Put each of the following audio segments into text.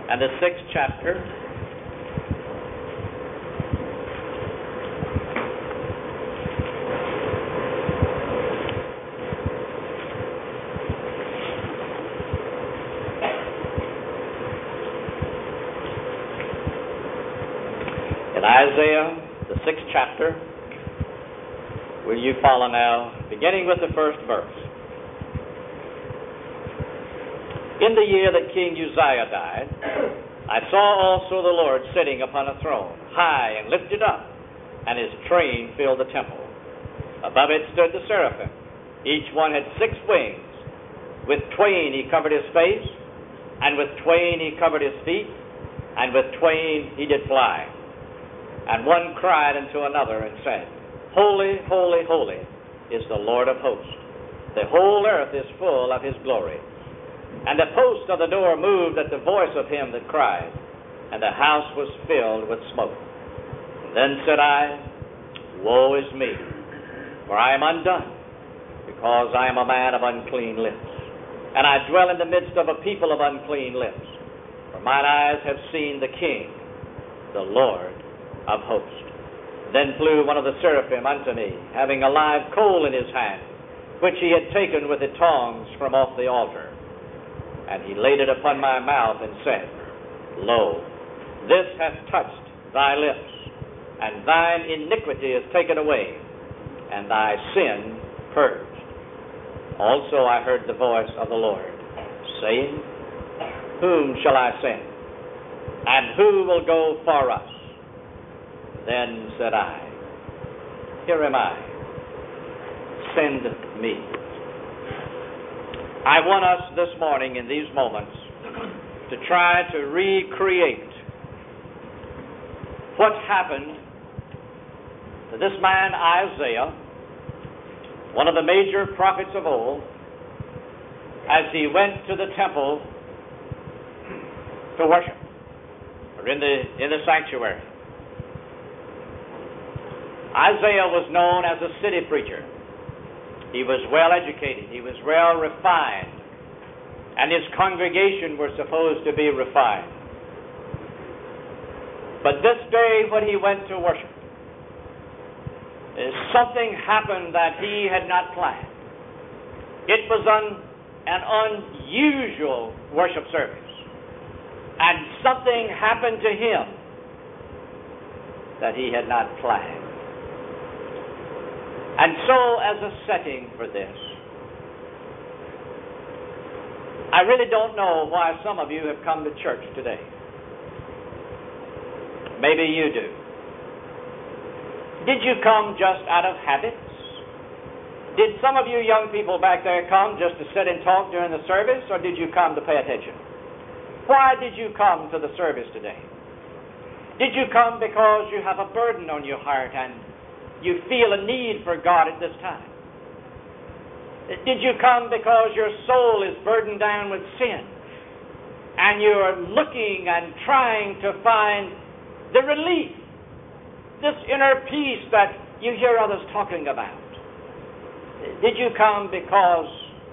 and the 6th chapter. In Isaiah, the 6th chapter, will you follow now, beginning with the first verse. In the year that King Uzziah died, I saw also the Lord sitting upon a throne, high and lifted up, and his train filled the temple. Above it stood the seraphim. Each one had 6 wings. With twain he covered his face, and with twain he covered his feet, and with twain he did fly. And one cried unto another and said, Holy, holy, holy is the Lord of hosts. The whole earth is full of his glory. And the post of the door moved at the voice of him that cried, and the house was filled with smoke. Then said I, Woe is me, for I am undone, because I am a man of unclean lips, and I dwell in the midst of a people of unclean lips. For mine eyes have seen the King, the Lord of hosts. Then flew one of the seraphim unto me, having a live coal in his hand, which he had taken with the tongs from off the altar. And he laid it upon my mouth and said, Lo, this hath touched thy lips, and thine iniquity is taken away, and thy sin purged. Also I heard the voice of the Lord, saying, Whom shall I send? And who will go for us? Then said I, Here am I, send me. I want us this morning in these moments to try to recreate what happened to this man Isaiah, one of the major prophets of old, as he went to the temple to worship, or in the sanctuary. Isaiah was known as a city preacher. He was well educated. He was well refined. And his congregation were supposed to be refined. But this day when he went to worship, something happened that he had not planned. It was an unusual worship service. And something happened to him that he had not planned. And so, as a setting for this, I really don't know why some of you have come to church today. Maybe you do. Did you come just out of habits? Did some of you young people back there come just to sit and talk during the service, or did you come to pay attention? Why did you come to the service today? Did you come because you have a burden on your heart and you feel a need for God at this time? Did you come because your soul is burdened down with sin and you're looking and trying to find the relief, this inner peace that you hear others talking about? Did you come because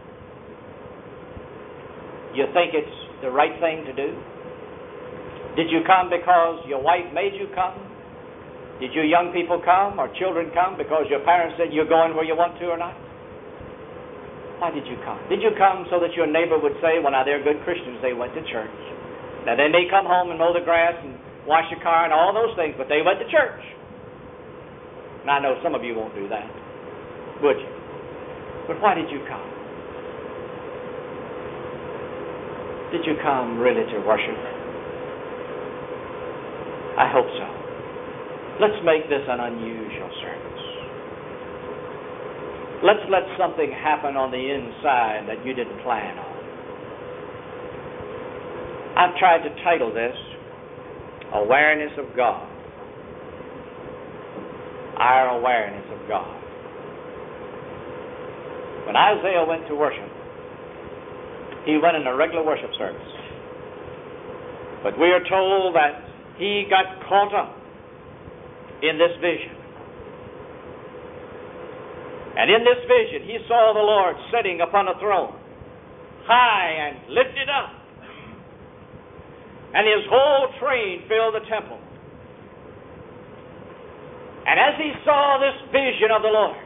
you think it's the right thing to do? Did you come because your wife made you come? Did you young people come or children come because your parents said you're going where you want to or not? Why did you come? Did you come so that your neighbor would say, well, now they're good Christians, they went to church. Now they may come home and mow the grass and wash your car and all those things, but they went to church. Now I know some of you won't do that, would you? But why did you come? Did you come really to worship? I hope so. Let's make this an unusual service. Let's let something happen on the inside that you didn't plan on. I've tried to title this, Awareness of God. Our awareness of God. When Isaiah went to worship, he went in a regular worship service. But we are told that he got caught up in this vision. And in this vision, he saw the Lord sitting upon a throne, high and lifted up. and his whole train filled the temple. And as he saw this vision of the Lord,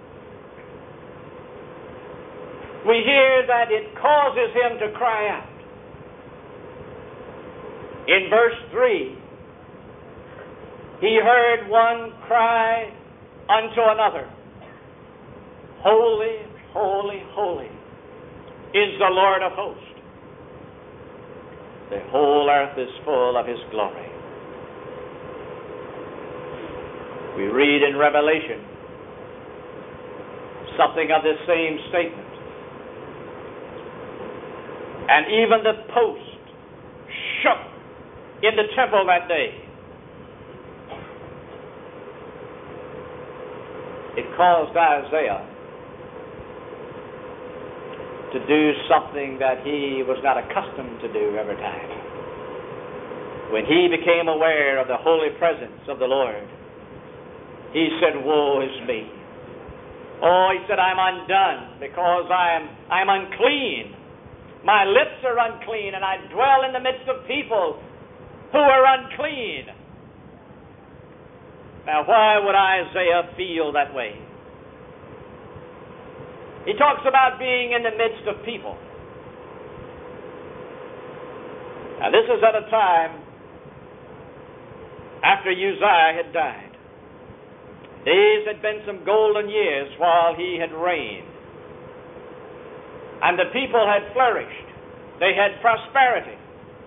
we hear that it causes him to cry out. In verse 3, he heard one cry unto another, Holy, holy, holy is the Lord of hosts. The whole earth is full of his glory. We read in Revelation something of this same statement. And even the post shook in the temple that day. It caused Isaiah to do something that he was not accustomed to do every time. When he became aware of the holy presence of the Lord, he said, Woe is me. Oh, he said, I'm undone because I'm unclean. My lips are unclean, and I dwell in the midst of people who are unclean. Now, why would Isaiah feel that way? He talks about being in the midst of people. Now, this is at a time after Uzziah had died. These had been some golden years while he had reigned. And the people had flourished. They had prosperity.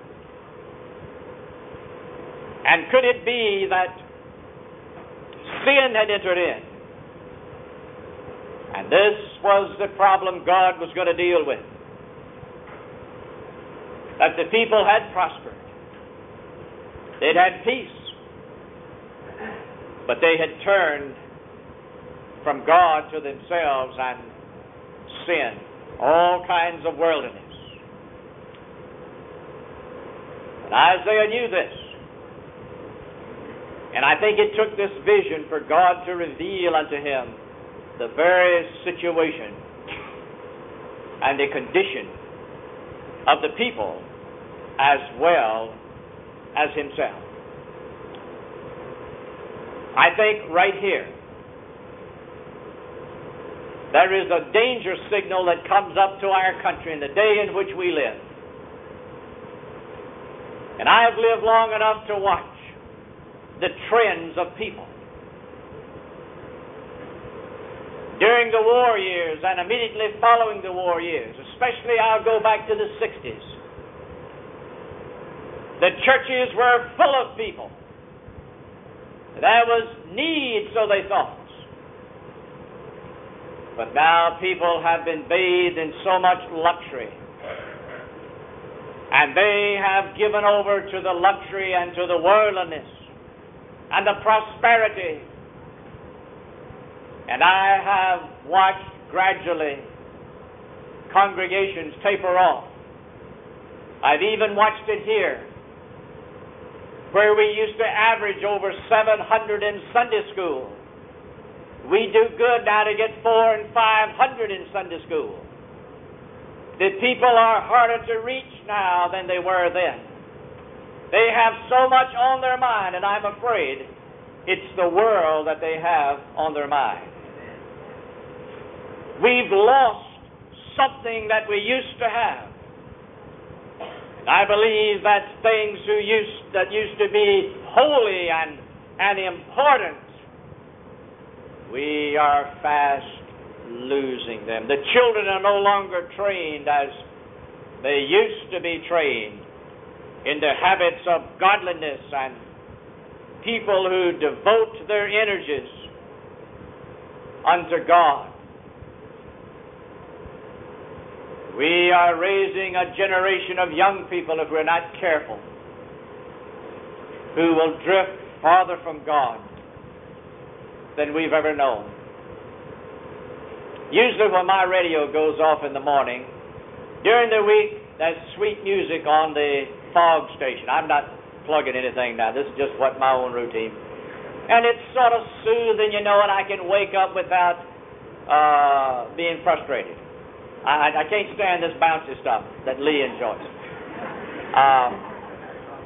And could it be that sin had entered in? And this was the problem God was going to deal with. That the people had prospered. They'd had peace. But they had turned from God to themselves and sinned. All kinds of worldliness. And Isaiah knew this. And I think it took this vision for God to reveal unto him the very situation and the condition of the people as well as himself. I think right here there is a danger signal that comes up to our country in the day in which we live. And I have lived long enough to watch the trends of people. During the war years and immediately following the war years, especially I'll go back to the 60s, the churches were full of people. There was need, so they thought. But now people have been bathed in so much luxury. And they have given over to the luxury and to the worldliness and the prosperity. And I have watched gradually congregations taper off. I've even watched it here, where we used to average over 700 in Sunday school. We do good now to get 400 and 500 in Sunday school. The people are harder to reach now than they were then. They have so much on their mind, and I'm afraid it's the world that they have on their mind. We've lost something that we used to have. And I believe that things that used to be holy and important, we are fast losing them. The children are no longer trained as they used to be trained in the habits of godliness and people who devote their energies unto God. We are raising a generation of young people, if we're not careful, who will drift farther from God than we've ever known. Usually when my radio goes off in the morning, during the week, there's sweet music on the fog station. I'm not plugging anything now. This is just my own routine. And it's sort of soothing, and I can wake up without being frustrated. I can't stand this bouncy stuff that Lee enjoys.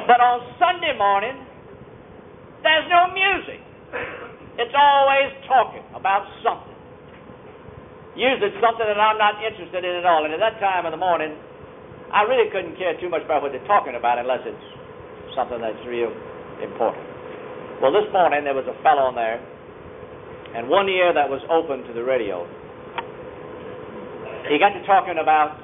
But on Sunday morning, there's no music. It's always talking about something. Usually it's something that I'm not interested in at all. And at that time of the morning, I really couldn't care too much about what they're talking about unless it's something that's real important. Well, this morning there was a fellow on there, and one ear that was open to the radio. He got to talking about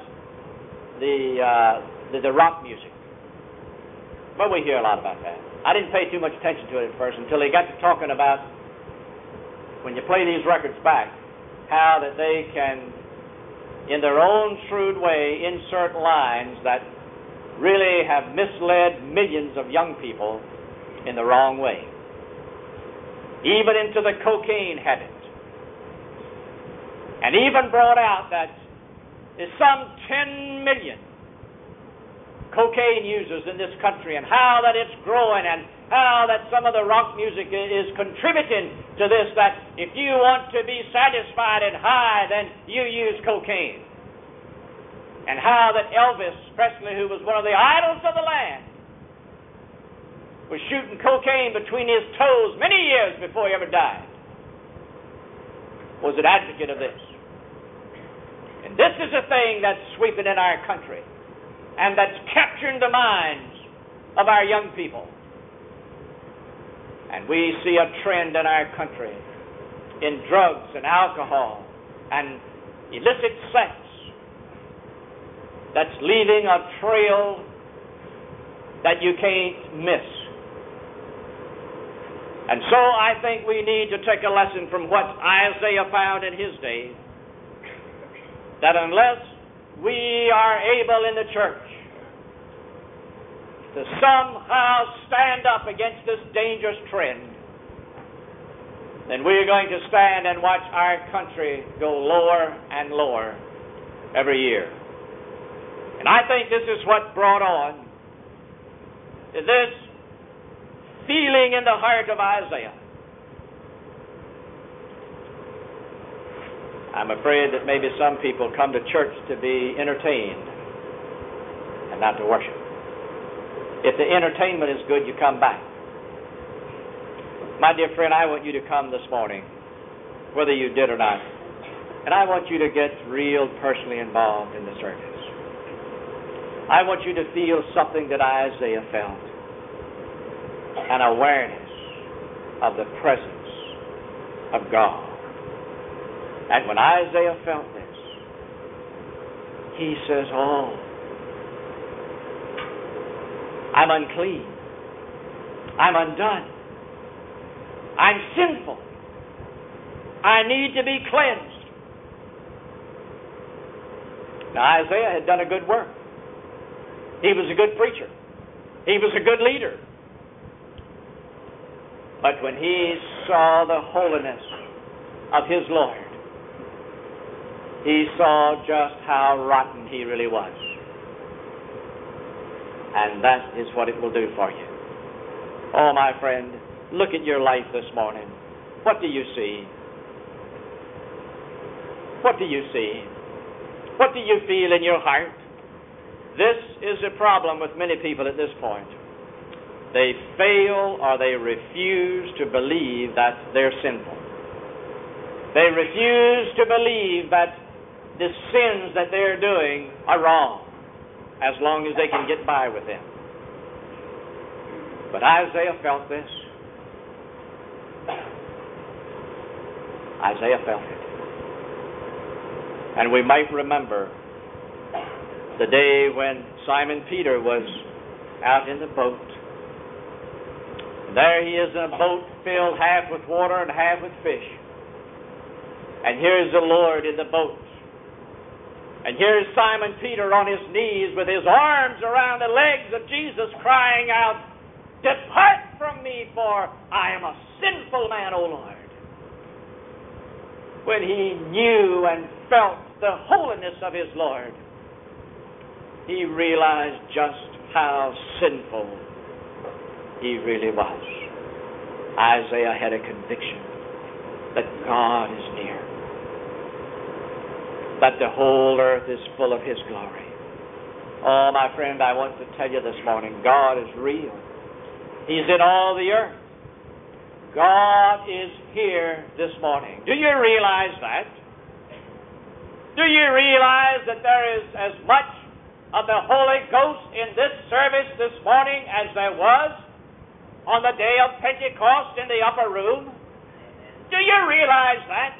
the rock music. Well, we hear a lot about that. I didn't pay too much attention to it at first until he got to talking about when you play these records back, how that they can, in their own shrewd way, insert lines that really have misled millions of young people in the wrong way, even into the cocaine habit, and even brought out that there's some 10 million cocaine users in this country, and how that it's growing, and how that some of the rock music is contributing to this, that if you want to be satisfied and high, then you use cocaine. And how that Elvis Presley, who was one of the idols of the land, was shooting cocaine between his toes many years before he ever died, was an advocate of this. And this is a thing that's sweeping in our country, and that's capturing the minds of our young people. And we see a trend in our country in drugs and alcohol and illicit sex that's leaving a trail that you can't miss. And so I think we need to take a lesson from what Isaiah found in his day, that unless we are able in the church to somehow stand up against this dangerous trend, then we're going to stand and watch our country go lower and lower every year. And I think this is what brought on this feeling in the heart of Isaiah. I'm afraid that maybe some people come to church to be entertained and not to worship. If the entertainment is good, you come back. My dear friend, I want you to come this morning, whether you did or not, and I want you to get real personally involved in the service. I want you to feel something that Isaiah felt, an awareness of the presence of God. And when Isaiah felt this, he says, oh, I'm unclean. I'm undone. I'm sinful. I need to be cleansed. Now, Isaiah had done a good work. He was a good preacher. He was a good leader. But when he saw the holiness of his Lord, he saw just how rotten he really was. And that is what it will do for you. Oh, my friend, look at your life this morning. What do you see? What do you see? What do you feel in your heart? This is a problem with many people at this point. They fail or they refuse to believe that they're sinful. They refuse to believe that the sins that they're doing are wrong, as long as they can get by with them. But Isaiah felt this. Isaiah felt it. And we might remember the day when Simon Peter was out in the boat. There he is in a boat filled half with water and half with fish. And here's the Lord in the boat. And here's Simon Peter on his knees with his arms around the legs of Jesus, crying out, "Depart from me, for I am a sinful man, O Lord." When he knew and felt the holiness of his Lord, he realized just how sinful he really was. Isaiah had a conviction that God is near, that the whole earth is full of his glory. Oh, my friend, I want to tell you this morning, God is real. He's in all the earth. God is here this morning. Do you realize that? Do you realize that there is as much of the Holy Ghost in this service this morning as there was on the day of Pentecost in the upper room? Do you realize that?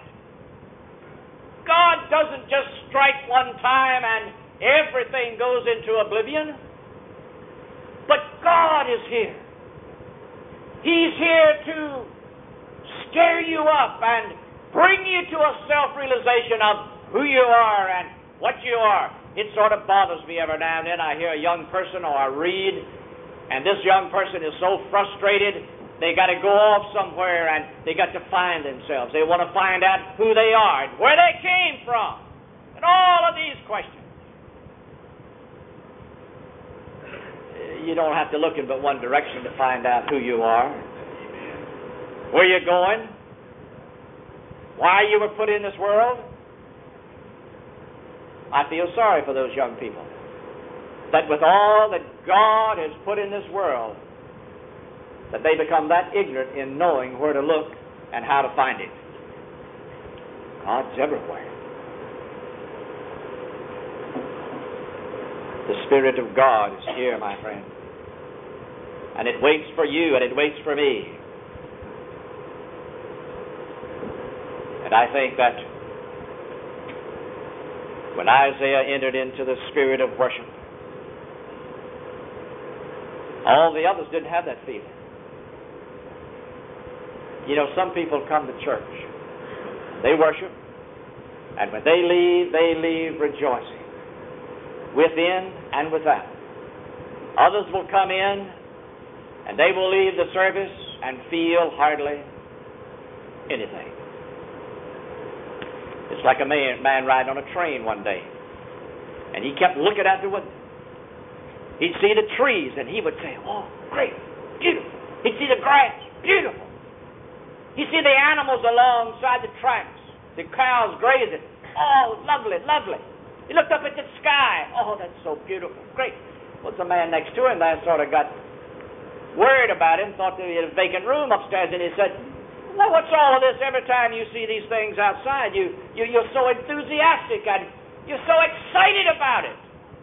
God doesn't just strike one time and everything goes into oblivion. But God is here. He's here to stir you up and bring you to a self-realization of who you are and what you are. It sort of bothers me every now and then. I hear a young person or I read, and this young person is so frustrated, they got to go off somewhere and they got to find themselves. They want to find out who they are and where they came from and all of these questions. You don't have to look in but one direction to find out who you are, where you're going, why you were put in this world. I feel sorry for those young people, that with all that God has put in this world, that they become that ignorant in knowing where to look and how to find it. God's everywhere. The Spirit of God is here, my friend. And it waits for you and it waits for me. And I think that when Isaiah entered into the spirit of worship, all the others didn't have that feeling. You know, some people come to church, they worship, and when they leave rejoicing, within and without. Others will come in, and they will leave the service and feel hardly anything. It's like a man riding on a train one day, and he kept looking out the window. He'd see the trees, and he would say, "Oh, great, beautiful." He'd see the grass, beautiful. He'd see the animals alongside the tracks, the cows grazing. Oh, lovely, lovely. He looked up at the sky. Oh, that's so beautiful, great. Well, the man next to him that sort of got worried about him, thought there was a vacant room upstairs, and he said, "Well, what's all of this? Every time you see these things outside, you're so enthusiastic and you're so excited about it."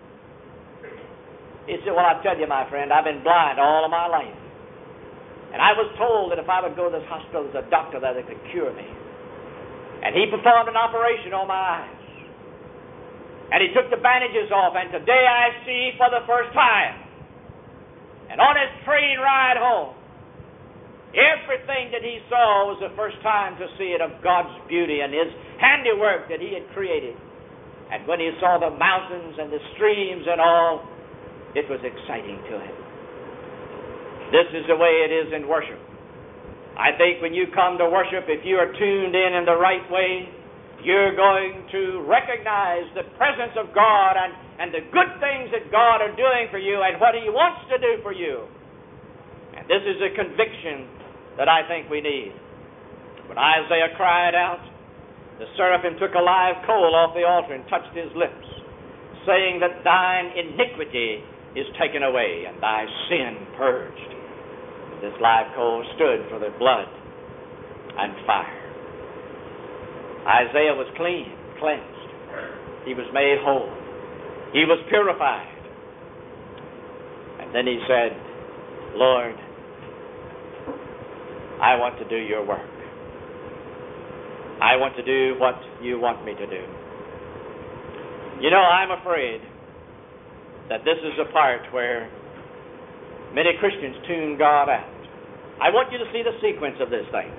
He said, "Well, I tell you, my friend, I've been blind all of my life. And I was told that if I would go to this hospital, there's a doctor there that could cure me. And he performed an operation on my eyes. And he took the bandages off, and today I see for the first time. And on his train ride home, everything that he saw was the first time to see it of God's beauty and His handiwork that He had created. And when he saw the mountains and the streams and all, it was exciting to him." This is the way it is in worship. I think when you come to worship, if you are tuned in the right way, you're going to recognize the presence of God and the good things that God are doing for you and what He wants to do for you. And this is a conviction that I think we need. When Isaiah cried out, the seraphim took a live coal off the altar and touched his lips, saying that thine iniquity is taken away and thy sin purged. This live coal stood for the blood and fire. Isaiah was clean, cleansed. He was made whole. He was purified. And then he said, "Lord, I want to do your work. I want to do what you want me to do." You know, I'm afraid that this is a part where many Christians tune God out. I want you to see the sequence of this thing.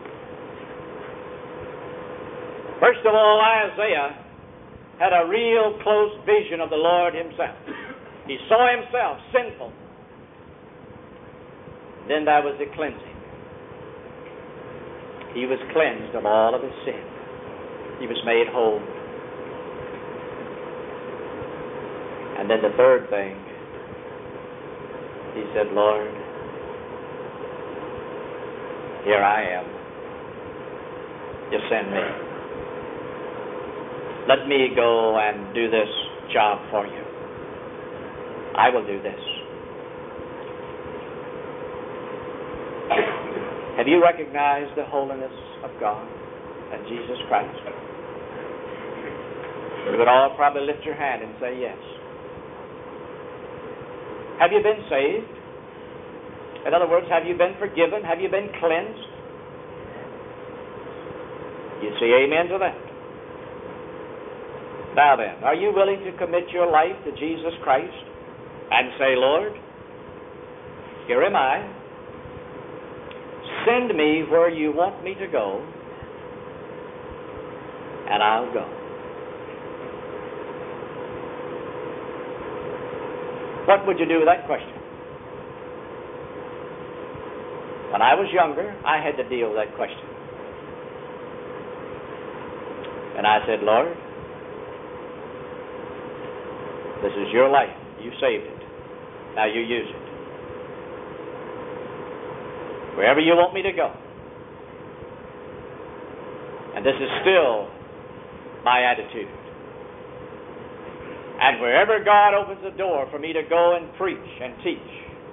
First of all, Isaiah had a real close vision of the Lord Himself. He saw Himself sinful. Then there was the cleansing. He was cleansed of all of his sin. He was made whole. And then the third thing, he said, "Lord, here I am. You send me. Let me go and do this job for you." I will do this. Have you recognized the holiness of God and Jesus Christ? You would all probably lift your hand and say yes. Have you been saved? In other words, have you been forgiven? Have you been cleansed? You say amen to that. Now then, are you willing to commit your life to Jesus Christ and say, Lord, here am I. Send me where you want me to go, and I'll go. What would you do with that question? When I was younger, I had to deal with that question. And I said, Lord, this is your life. You saved it. Now you use it. Wherever you want me to go. And this is still my attitude. And wherever God opens the door for me to go and preach and teach,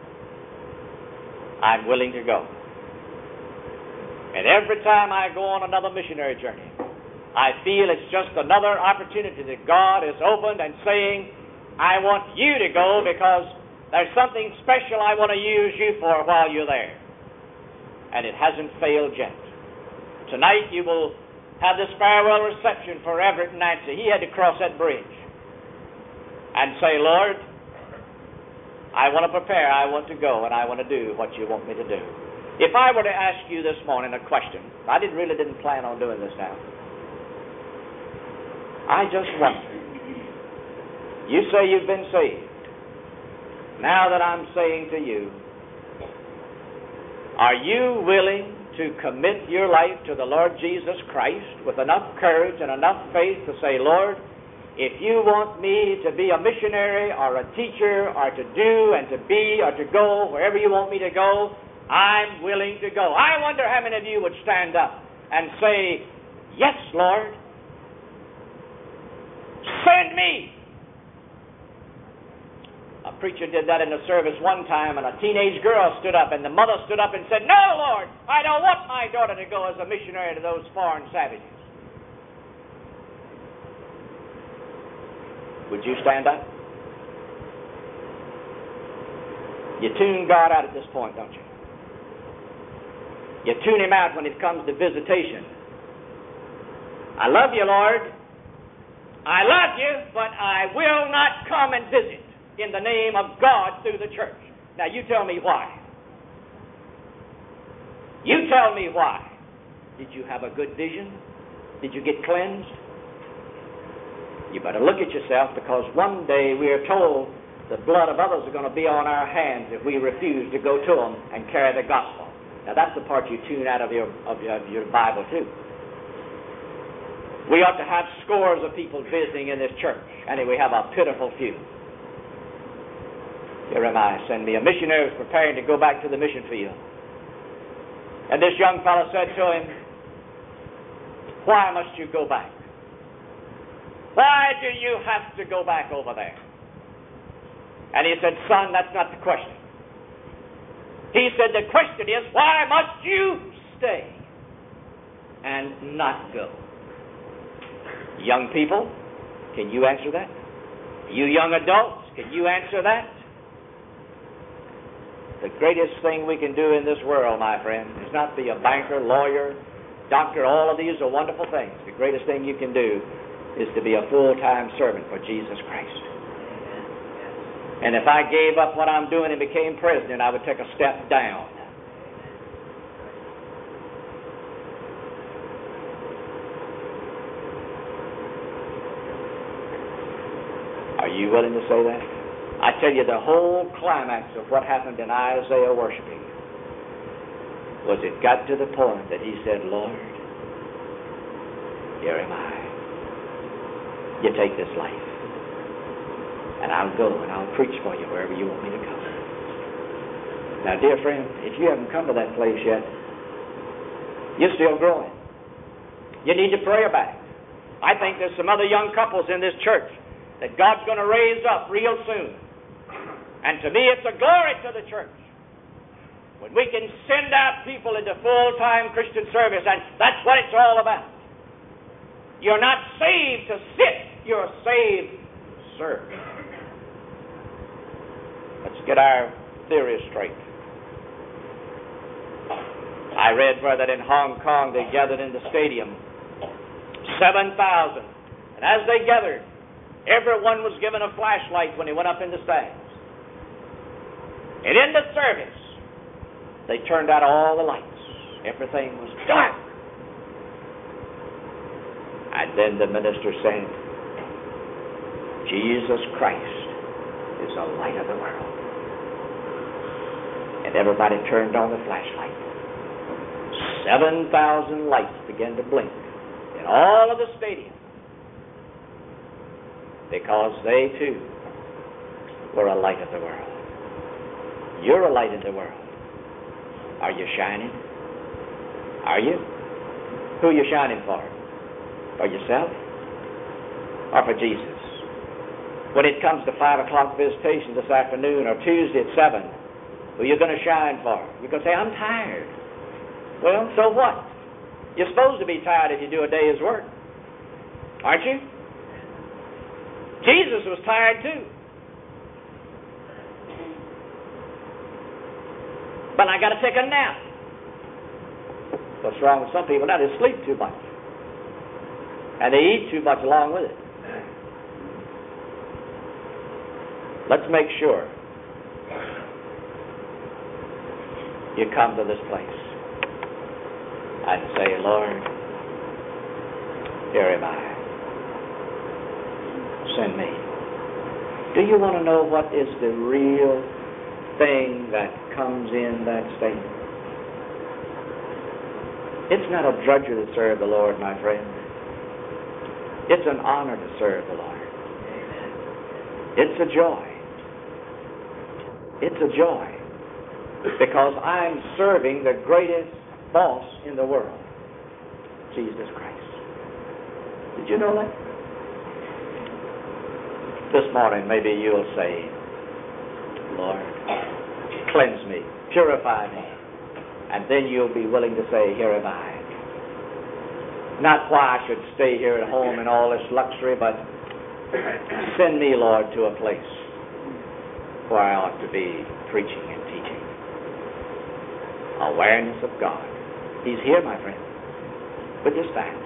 I'm willing to go. And every time I go on another missionary journey, I feel it's just another opportunity that God has opened and saying, I want you to go because there's something special I want to use you for while you're there. And it hasn't failed yet. Tonight you will have this farewell reception for Everett and Nancy. He had to cross that bridge and say, Lord, I want to prepare, I want to go, and I want to do what you want me to do. If I were to ask you this morning a question, I didn't plan on doing this now. I just wonder. You say you've been saved. Now that I'm saying to you, are you willing to commit your life to the Lord Jesus Christ with enough courage and enough faith to say, Lord, if you want me to be a missionary or a teacher or to do and to be or to go wherever you want me to go, I'm willing to go. I wonder how many of you would stand up and say, yes, Lord, send me. A preacher did that in a service one time, and a teenage girl stood up, and the mother stood up and said, no, Lord, I don't want my daughter to go as a missionary to those foreign savages. Would you stand up? You tune God out at this point, don't you? You tune Him out when it comes to visitation. I love you, Lord. I love you, but I will not come and visit in the name of God through the church. Now, you tell me why. You tell me why. Did you have a good vision? Did you get cleansed? You better look at yourself, because one day we are told the blood of others are going to be on our hands if we refuse to go to them and carry the gospel. Now, that's the part you tune out of your Bible, too. We ought to have scores of people visiting in this church, and we have a pitiful few. Jeremiah, send me. A missionary was preparing to go back to the mission field. And this young fellow said to him, why must you go back? Why do you have to go back over there? And he said, son, that's not the question. He said, the question is, why must you stay and not go? Young people, can you answer that? You young adults, can you answer that? The greatest thing we can do in this world, my friend, is not be a banker, lawyer, doctor. All of these are wonderful things. The greatest thing you can do is to be a full-time servant for Jesus Christ. And if I gave up what I'm doing and became president, I would take a step down. Are you willing to say that? I tell you, the whole climax of what happened in Isaiah worshiping was it got to the point that he said, Lord, here am I. You take this life, and I'll go and I'll preach for you wherever you want me to go. Now, dear friend, if you haven't come to that place yet, you're still growing. You need to pray about it. I think there's some other young couples in this church that God's going to raise up real soon. And to me, it's a glory to the church when we can send out people into full-time Christian service, and that's what it's all about. You're not saved to sit, you're saved to serve. Let's get our theory straight. I read where that in Hong Kong they gathered in the stadium, 7,000. And as they gathered, everyone was given a flashlight when he went up in the stands. And in the service, they turned out all the lights. Everything was dark. And then the minister said, Jesus Christ is the light of the world. And everybody turned on the flashlight. 7,000 lights began to blink in all of the stadium, because they too were a light of the world. You're a light of the world. Are you shining? Are you? Who are you shining for? For yourself or for Jesus? When it comes to 5 o'clock visitation this afternoon or Tuesday at 7, who are you going to shine for? You're going to say, I'm tired. Well, so what? You're supposed to be tired if you do a day's work. Aren't you? Jesus was tired too. But I got to take a nap. What's wrong with some people now? They sleep too much. And they eat too much along with it. Let's make sure you come to this place and say, Lord, here am I. Send me. Do you want to know what is the real thing that comes in that statement? It's not a drudgery to serve the Lord, my friend. It's an honor to serve the Lord. It's a joy. It's a joy. Because I'm serving the greatest boss in the world, Jesus Christ. Did you know that? This morning, maybe you'll say, Lord, cleanse me, purify me. And then you'll be willing to say, here am I. Not why I should stay here at home in all this luxury, but send me, Lord, to a place where I ought to be preaching and teaching. Awareness of God. He's here, my friend. Would you stand?